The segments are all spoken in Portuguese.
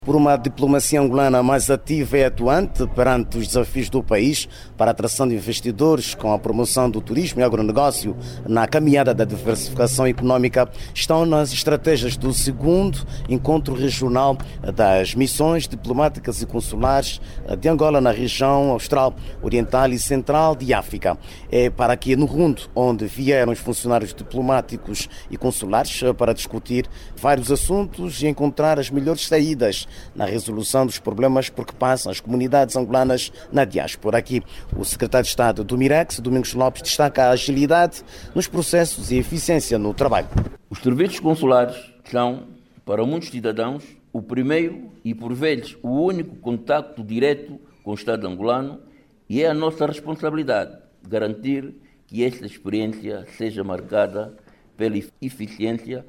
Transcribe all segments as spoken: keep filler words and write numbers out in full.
Por uma diplomacia angolana mais ativa e atuante perante os desafios do país para a atração de investidores com a promoção do turismo e agronegócio na caminhada da diversificação econômica, estão nas estratégias do segundo encontro regional das missões diplomáticas e consulares de Angola na região austral, oriental e central de África. É para aqui no Rundo, onde vieram os funcionários diplomáticos e consulares para discutir vários assuntos e encontrar as melhores saídas na resolução dos problemas por que passam as comunidades angolanas na diáspora. Aqui, o secretário de Estado do Mirex, Domingos Lopes, destaca a agilidade nos processos e eficiência no trabalho. Os serviços consulares são, para muitos cidadãos, o primeiro e, por vezes, o único contacto direto com o Estado angolano, e é a nossa responsabilidade garantir que esta experiência seja marcada pela eficiência,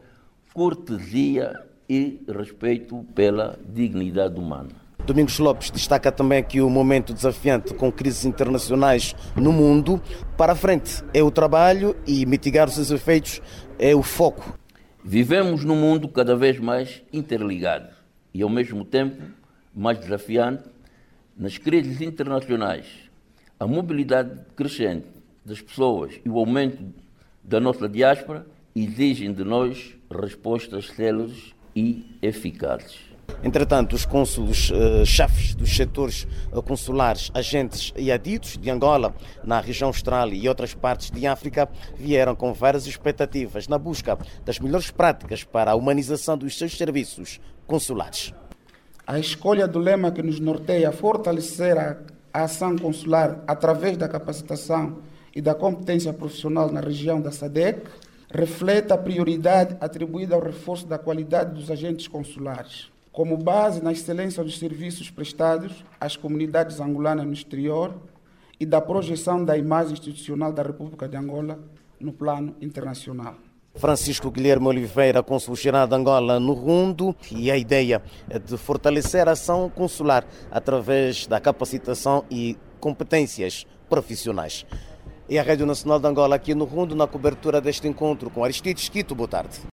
cortesia e respeito pela dignidade humana. Domingos Lopes destaca também que o momento desafiante com crises internacionais no mundo, para a frente é o trabalho e mitigar os seus efeitos é o foco. Vivemos num mundo cada vez mais interligado e, ao mesmo tempo, mais desafiante. Nas crises internacionais, a mobilidade crescente das pessoas e o aumento da nossa diáspora exigem de nós respostas céleres e eficazes. Entretanto, os cônsulos eh, chefes dos setores consulares, agentes e adidos de Angola, na região austral e outras partes de África, vieram com várias expectativas na busca das melhores práticas para a humanização dos seus serviços consulares. A escolha do lema que nos norteia fortalecer a, a ação consular através da capacitação e da competência profissional na região da S A D C reflete a prioridade atribuída ao reforço da qualidade dos agentes consulares, como base na excelência dos serviços prestados às comunidades angolanas no exterior e da projeção da imagem institucional da República de Angola no plano internacional. Francisco Guilherme Oliveira, cônsul-geral de Angola no Rundo, e a ideia é de fortalecer a ação consular através da capacitação e competências profissionais. E a Rádio Nacional de Angola aqui no Rundo, na cobertura deste encontro com Aristides Quito. Boa tarde.